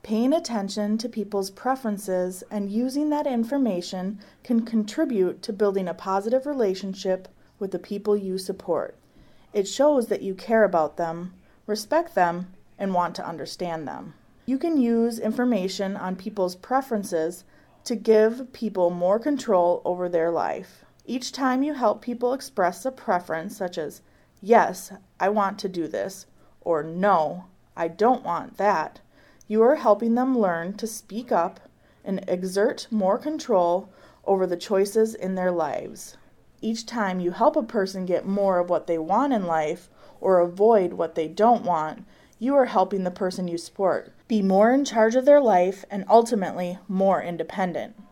Paying attention to people's preferences and using that information can contribute to building a positive relationship with the people you support. It shows that you care about them, respect them, and want to understand them. You can use information on people's preferences to give people more control over their life. Each time you help people express a preference, such as, yes, I want to do this, or no, I don't want that, you are helping them learn to speak up and exert more control over the choices in their lives. Each time you help a person get more of what they want in life or avoid what they don't want, you are helping the person you support be more in charge of their life and ultimately more independent.